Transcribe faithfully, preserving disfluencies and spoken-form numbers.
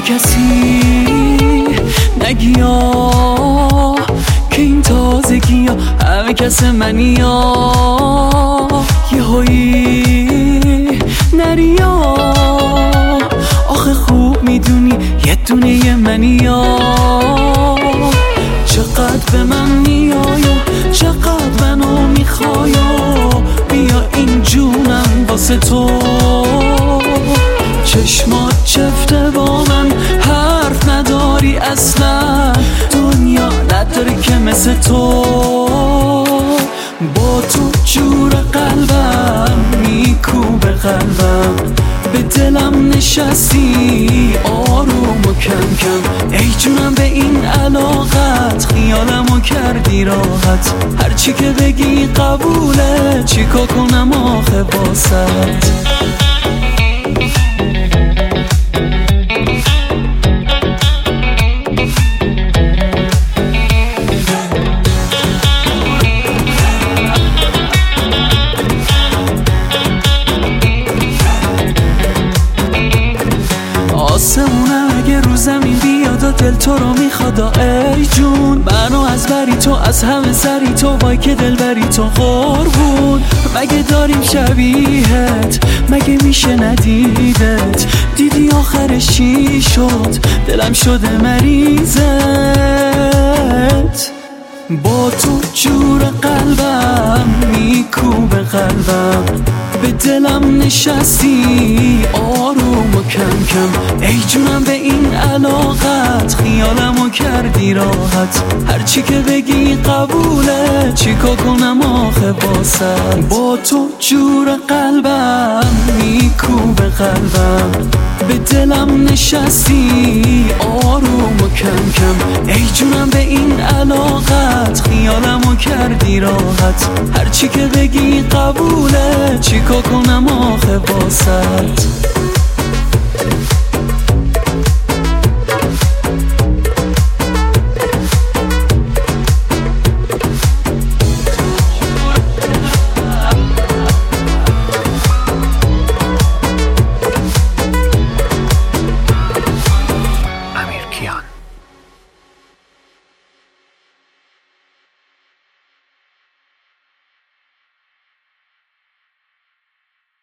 کسی نگیا که این تازگی ها همه کس منی ها یه هایی نریا آخه خوب میدونی یه دونه یه منی ها چقدر به من میای و چقدر منو میخوای و بیا این جونم واسه تو چشمات چفته با من حرف نداری اصلا دنیا نداره که مثل تو با تو جور قلبم میکوبه قلبم به دلم نشستی آروم و کم کم ای جونم به این علاقت خیالمو کردی راحت هرچی که بگی قبوله چیکار کنم آخه باست آسمونه اگه رو زمین بیاد و دل تو رو میخواد ای جون منو از بری تو از همه سری تو وای که دل بری تو قربون مگه داریم شبیهت مگه میشه ندیدت دیدی آخرش چی شد دلم شده مریضت با تو جور قلبم میکوبه قلبم به دلم نشستی آروم و کم کم ای جونم به این علاقت خیالمو کردی راحت هرچی که بگی قبوله چیکار کنم آخه باست با تو جور قلبم میکوبه قلبم به دلم نشستی آروم و کم کم ای جونم به این علاقت خیالمو کردی راحت هرچی که بگی قبوله چیکار کنم آخه باست